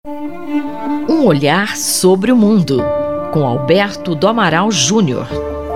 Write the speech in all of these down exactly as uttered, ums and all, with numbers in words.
Um olhar sobre o mundo, com Alberto do Amaral Júnior.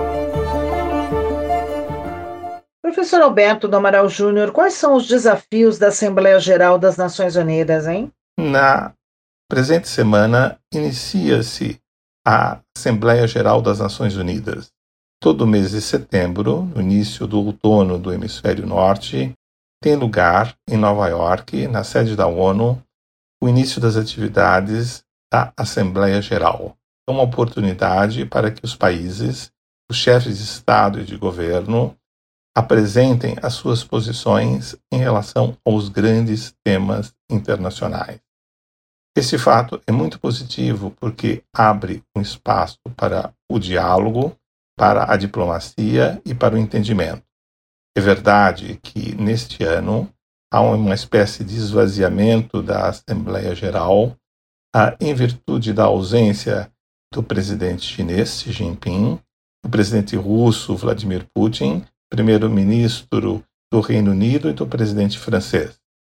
Professor Alberto do Amaral Júnior, quais são os desafios da Assembleia Geral das Nações Unidas, hein? Na presente semana, inicia-se a Assembleia Geral das Nações Unidas. Todo mês de setembro, no início do outono do Hemisfério Norte, tem lugar, em Nova York, na sede da ONU, o início das atividades da Assembleia Geral. É uma oportunidade para que os países, os chefes de Estado e de governo, apresentem as suas posições em relação aos grandes temas internacionais. Esse fato é muito positivo porque abre um espaço para o diálogo, para a diplomacia e para o entendimento. É verdade que, neste ano, há uma espécie de esvaziamento da Assembleia Geral, ah, em virtude da ausência do presidente chinês, Xi Jinping, do presidente russo, Vladimir Putin, primeiro-ministro do Reino Unido e do presidente francês.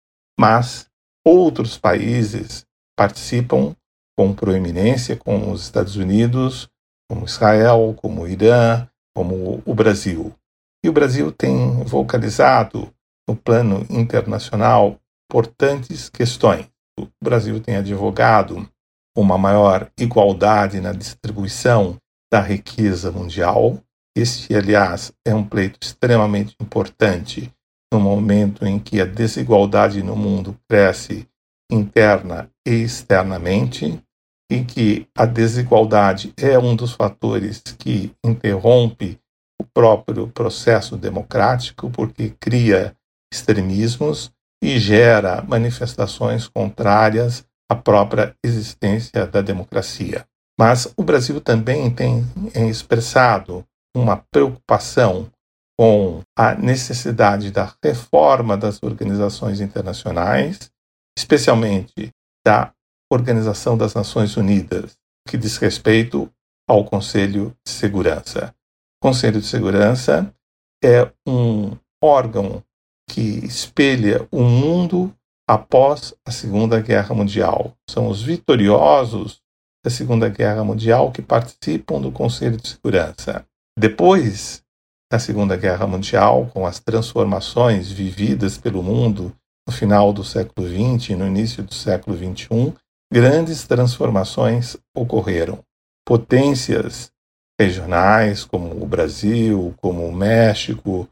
Mas outros países participam com proeminência, como os Estados Unidos, como Israel, como o Irã, como o Brasil. E o Brasil tem vocalizado no plano internacional importantes questões. O Brasil tem advogado uma maior igualdade na distribuição da riqueza mundial. Este, aliás, é um pleito extremamente importante no momento em que a desigualdade no mundo cresce interna e externamente, em que a desigualdade é um dos fatores que interrompe o próprio processo democrático, porque cria extremismos e gera manifestações contrárias à própria existência da democracia. Mas o Brasil também tem expressado uma preocupação com a necessidade da reforma das organizações internacionais, especialmente da Organização das Nações Unidas, que diz respeito ao Conselho de Segurança. O Conselho de Segurança é um órgão que espelha o mundo após a Segunda Guerra Mundial. São os vitoriosos da Segunda Guerra Mundial que participam do Conselho de Segurança. Depois da Segunda Guerra Mundial, com as transformações vividas pelo mundo no final do século vinte e no início do século vinte e um, grandes transformações ocorreram. Potências regionais, como o Brasil, como o México,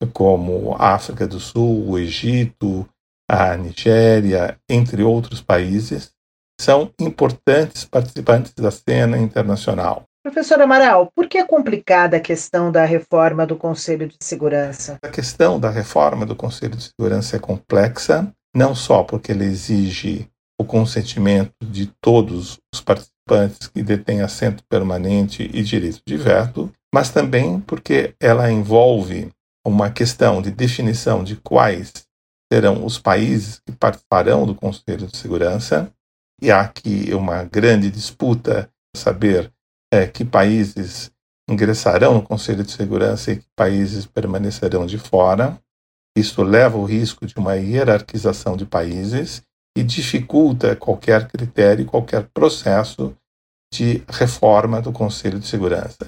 como a África do Sul, o Egito, a Nigéria, entre outros países, são importantes participantes da cena internacional. Professor Amaral, por que é complicada a questão da reforma do Conselho de Segurança? A questão da reforma do Conselho de Segurança é complexa, não só porque ela exige o consentimento de todos os participantes que detêm assento permanente e direito de veto, mas também porque ela envolve uma questão de definição de quais serão os países que participarão do Conselho de Segurança, e há aqui uma grande disputa para saber é, que países ingressarão no Conselho de Segurança e que países permanecerão de fora. Isso leva o risco de uma hierarquização de países e dificulta qualquer critério, qualquer processo de reforma do Conselho de Segurança.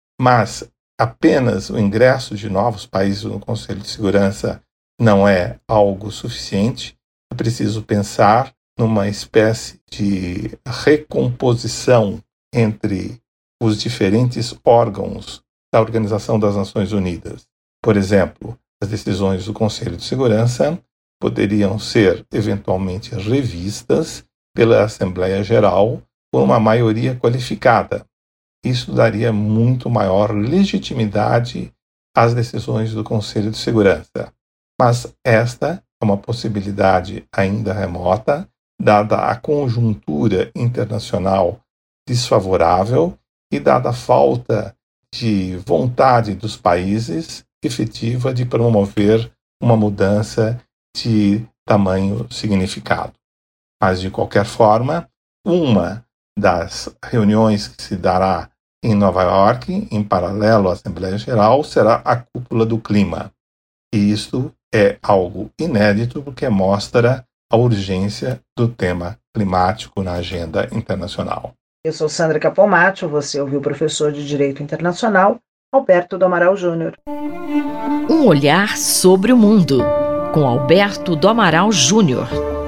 Mas apenas o ingresso de novos países no Conselho de Segurança não é algo suficiente. É preciso pensar numa espécie de recomposição entre os diferentes órgãos da Organização das Nações Unidas. Por exemplo, as decisões do Conselho de Segurança poderiam ser eventualmente revistas pela Assembleia Geral por uma maioria qualificada. Isso daria muito maior legitimidade às decisões do Conselho de Segurança. Mas esta é uma possibilidade ainda remota, dada a conjuntura internacional desfavorável e dada a falta de vontade dos países efetiva de promover uma mudança de tamanho significado. Mas, de qualquer forma, uma das reuniões que se dará em Nova York, em paralelo à Assembleia Geral, será a Cúpula do Clima. E isto é algo inédito porque mostra a urgência do tema climático na agenda internacional. Eu sou Sandra Capomatto, você ouviu o professor de Direito Internacional, Alberto do Amaral Júnior. Um olhar sobre o mundo, com Alberto do Amaral Júnior.